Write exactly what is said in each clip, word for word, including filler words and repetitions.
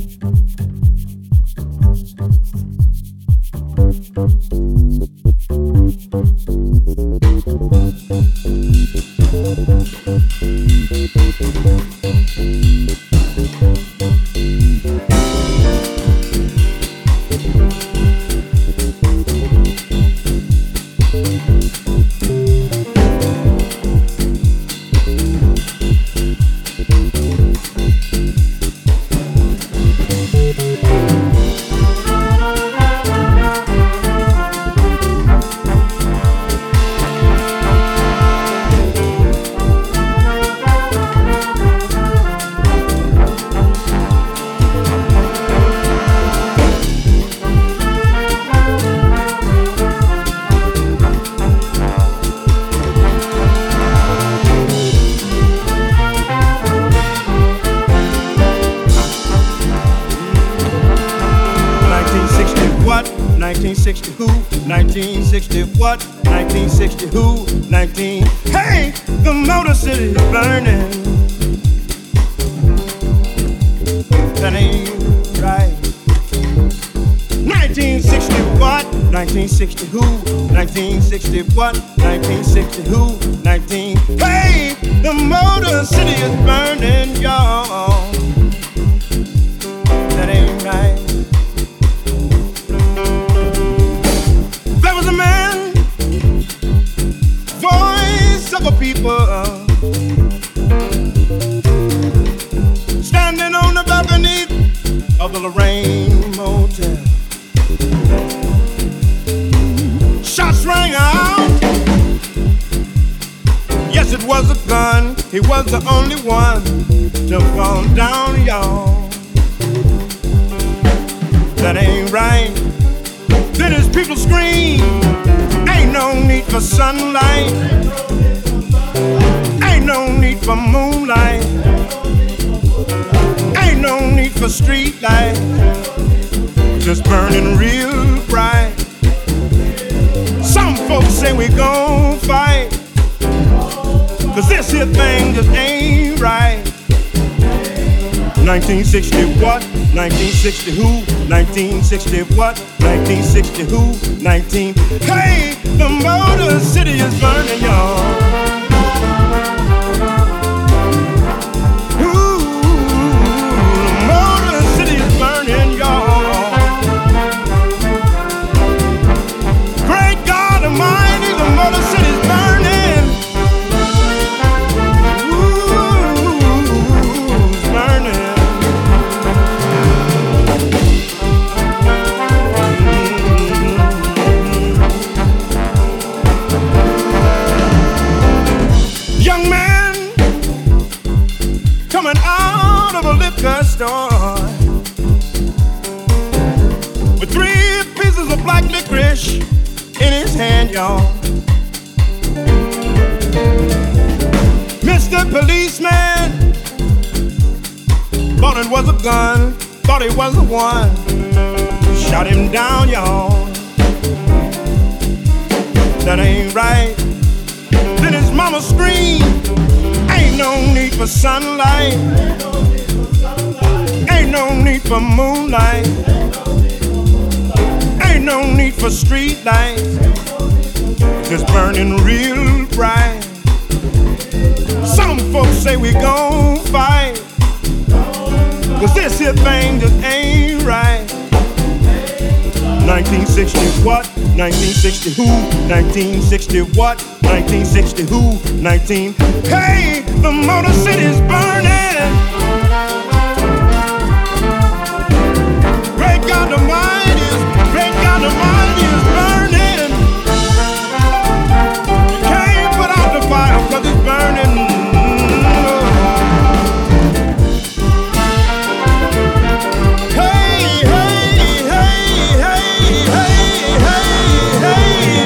nineteen sixty who? nineteen sixty what? nineteen sixty who? nineteen. Hey, the Motor City is burning. That ain't right. nineteen sixty what? nineteen sixty who? nineteen sixty what? nineteen sixty who? nineteen. Hey, the Motor City is burning, y'all. That ain't right. There was a man, voice of a people, standing on the balcony of the Lorraine Motel. Shots rang out. Yes, it was a gun. He was the only one to fall down, y'all. That ain't right. Then his people scream, ain't no need for sunlight, ain't no need for moonlight, ain't no need for street light, just burning real bright. Some folks say we gon' fight, cause this here thing just ain't right. nineteen sixty what? nineteen sixty who? nineteen sixty what? nineteen sixty who? nineteen. Hey, the Motor City is burning, y'all. Ooh, the Motor City is burning, y'all. Great God Almighty, the Motor City is burning. Ooh, it's burning. Young man coming out of a liquor store with three pieces of black licorice in his hand, y'all. Mister Policeman thought it was a gun, thought it was the one, shot him down, y'all. That ain't right. Then his mama screamed, ain't no need for sunlight, ain't no need for moonlight, ain't no need for street lights, just burning real bright. Some folks say we gon' fight, cause this here thing just ain't right. nineteen sixty what? nineteen sixty who? nineteen sixty what? nineteen sixty who? nineteen. Hey, the Motor City is burning. Great God Almighty is, great God Almighty is burning. You can't put out the fire cause it's burning. Hey, hey, hey, hey, hey, hey, hey.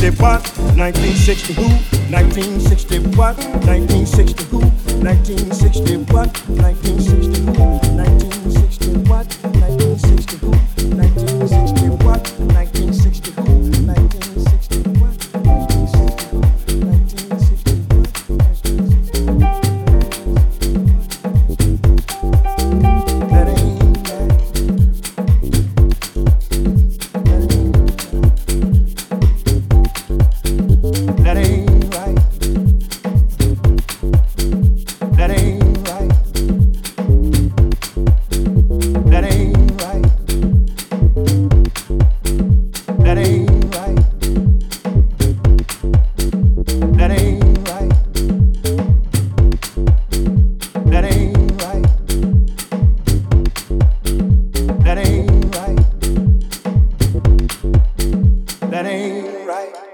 sixty what? nineteen sixty who? nineteen sixty what? nineteen sixty who? nineteen sixty what? nineteen sixty who? nineteen sixty what? nineteen sixty who? nineteen sixty what? nineteen sixty who? nineteen sixty what? nineteen sixty who? nineteen sixty what? That ain't right. That ain't right. That ain't right. That ain't right. That ain't right. That ain't right. That ain't right. That ain't right. That ain't right.